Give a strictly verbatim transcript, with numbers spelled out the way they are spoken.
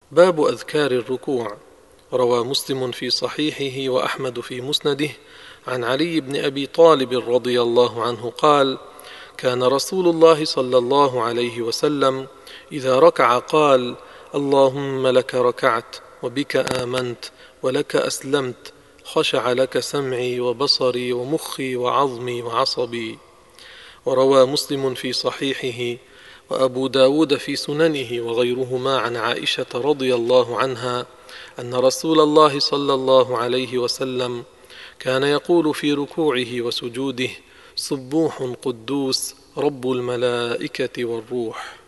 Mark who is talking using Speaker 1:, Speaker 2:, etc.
Speaker 1: باب أذكار الركوع. روى مسلم في صحيحه وأحمد في مسنده عن علي بن أبي طالب رضي الله عنه قال: كان رسول الله صلى الله عليه وسلم إذا ركع قال: اللهم لك ركعت وبك آمنت ولك أسلمت، خشع لك سمعي وبصري ومخي وعظمي وعصبي. وروى مسلم في صحيحه وأبو داود في سننه وغيرهما عن عائشة رضي الله عنها أن رسول الله صلى الله عليه وسلم كان يقول في ركوعه وسجوده: سبوح قدوس رب الملائكة والروح.